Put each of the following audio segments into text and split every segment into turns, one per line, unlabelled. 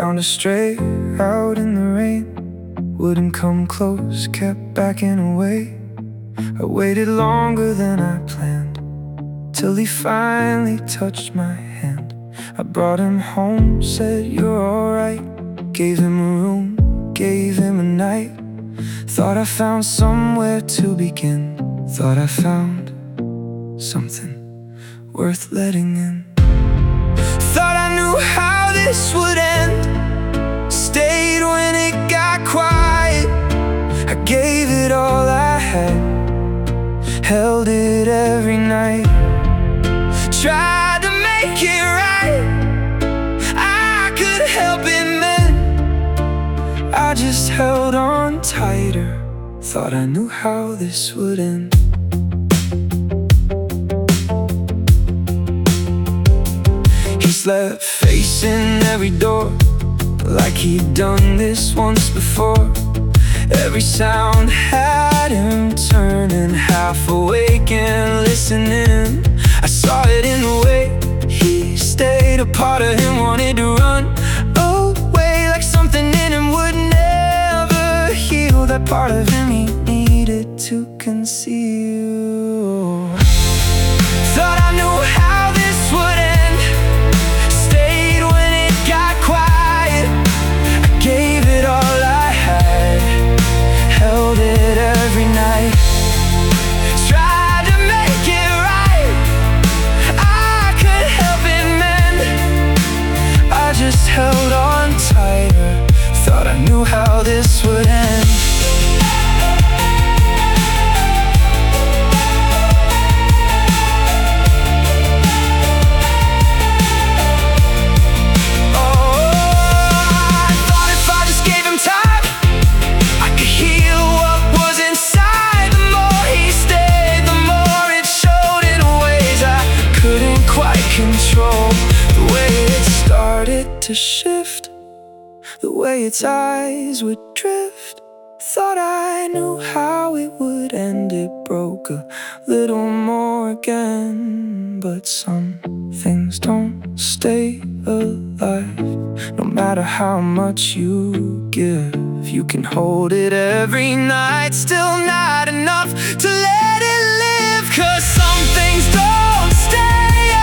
Found a stray out in the rain, wouldn't come close, kept backing away. I waited longer than I planned, till he finally touched my hand. I brought him home, said you're alright. Gave him a room, gave him a night. Thought I found somewhere to begin. Thought I found something worth letting in. Thought I knew how this would end. Stayed when it got quiet. I gave it all I had, held it every night. Tried to make it right, I could help it mend. I just held on tighter. Thought I knew how this would end. He slept facing every door, like he'd done this once before. Every sound had him turning, half awake and listening. I saw it in the way he stayed. A part of him wanted to run away, like something in him would never heal. That part of him he needed to conceal. Thought I knew how this would end. Stayed when it got quiet. I gave it all I had, held it every night. Tried to make it right, I could help it mend. I just held on tighter. Thought I knew how this would end. Control the way it started to shift, the way its eyes would drift. Thought I knew how it would end. It broke a little more again. But some things don't stay alive. No matter how much you give, you can hold it every night. Still not enough to let it live. 'Cause some things don't stay.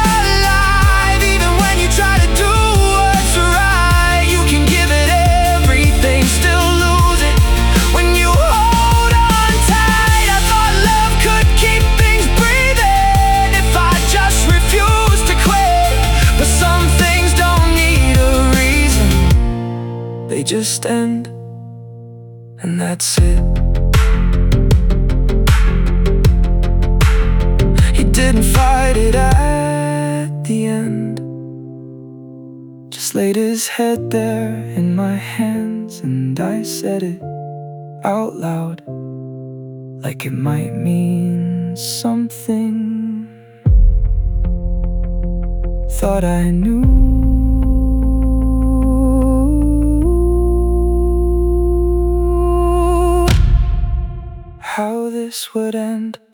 Try to do what's right. You can give it everything, still lose it when you hold on tight. I thought love could keep things breathing if I just refused to quit. But some things don't need a reason, they just end, and that's it. He didn't fight it at the end, just laid his head there in my hands, and I said it out loud, like it might mean something. Thought I knew how this would end.